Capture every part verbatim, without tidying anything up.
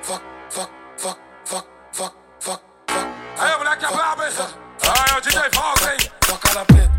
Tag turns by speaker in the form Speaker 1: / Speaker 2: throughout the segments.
Speaker 1: fuck, fuck, fuck, fuck, fuck, fuck, fuck. Aí, moleque, é brabo, hein? Ah, é o D J Volta, hein? Foca na preta.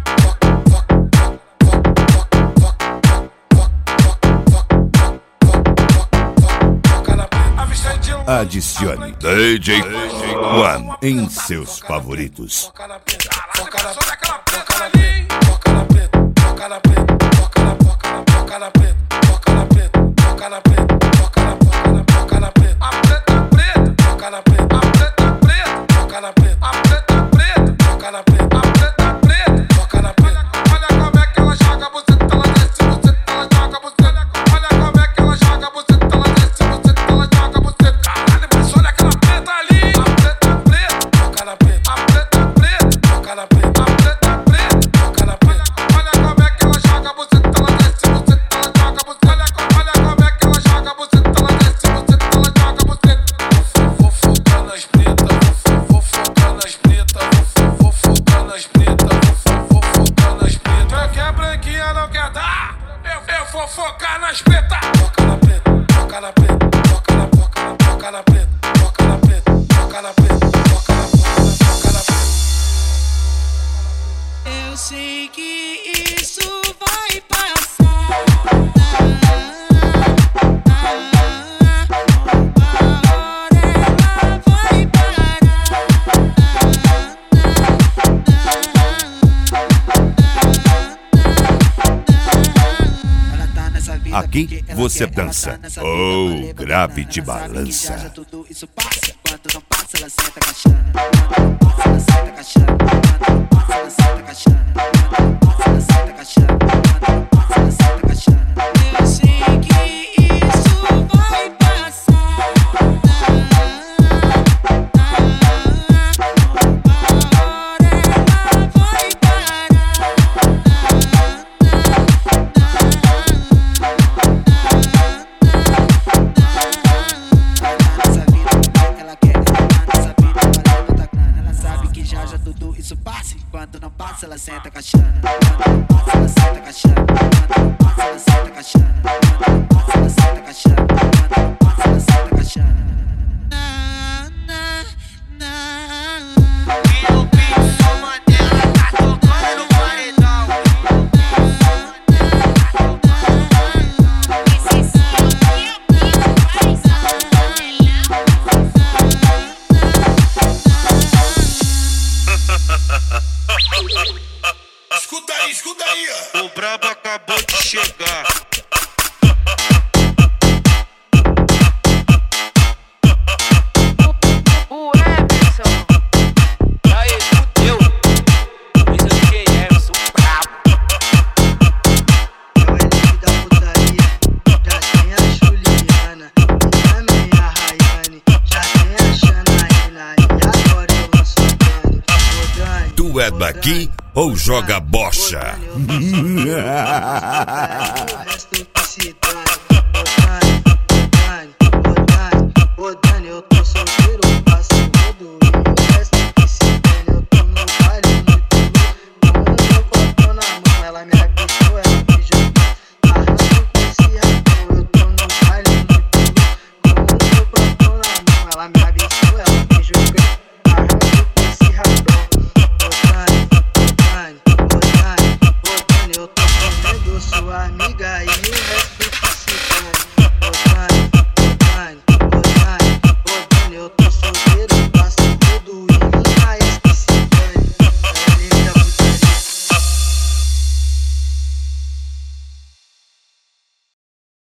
Speaker 2: Adicione D J One em seus favoritos.
Speaker 1: Foca na preta, foca na preta, foca na preta, foca na preta, foca na preta, foca na preta, foca na preta, foca na preta, foca na preta, foca na preta, a preta preta, foca na preta, a preta preta, foca na preta, a preta preta, foca na preta, a preta preta, foca na preta. Olha como é que ela joga, você tá lá desce, você tá lá joga, você. Olha como é que ela joga, você tá lá desce, você tá lá joga, você. Caralho, mas olha aquela preta ali, a preta preta, foca na preta, a preta preta, foca na preta, a preta preta, foca na preta. Olha como é que ela joga, você tá lá desce, você tá lá joga, você. Olha como é que ela joga, você tá lá desce, você tá lá joga, você. Vou focar nas pretas, vou focar nas pretas, vou focar nas pretas, vou focar nas pretas. Quem quer branquinha não quer dar? Eu vou focar nas pretas. Foca na preta, foca na preta, foca na foca na foca na preta, foca na preta, foca na preta, foca na foca na preta.
Speaker 3: Eu sei que isso vai passar.
Speaker 2: Aqui você dança ou grave de balança.
Speaker 3: Tudo isso passa, quando não passa ela senta caixando. Quando passa ela senta caixando. Quando passa ela senta caixando. Quando passa ela senta caixando. Quando passa ela senta caixando. Eu sei que isso vai passar. Quando não passa, ela senta caixando. Quando não passa, ela senta caixando. Quando não passa, ela senta caixando. Quando não passa, ela senta caixando. Quando não passa, ela senta caixando. Na, na, na. E o bicho soma dela tá tocando no paredão. Esse som aqui é o bicho
Speaker 1: Escuta aí, escuta aí, ó.
Speaker 4: O brabo acabou de chegar.
Speaker 5: O Emerson. Aí, fudeu. Esse é o D J Emerson, brabo.
Speaker 6: É o elite da putaria. Já tem a Juliana e também a Rayane. Já tem a Janaína e agora eu lanço o Dani. Ô Dani,
Speaker 2: Tu é daqui ou joga bocha?
Speaker 6: o resto que se dane. Ô Dani, ô Dani, ô Dani, ô Dani, eu tô solteiro, passo rodo. E o resto que se dane, eu tô no baile muito louco. Com o meu copo na mão, ela me avisou, ela me jogou. Arranjo com esse rapão, eu tô no baile muito louco. Com o meu copo na mão, ela me avisou, ela me jogou. Arranjo com esse rapão. Ô Dani, ô Dani, ô Dani, ô Dani, eu tô comendo sua amiga e o resto que se dane. Ô Dani, ô Dani, ô Dani, ô Dani, eu tô solteiro,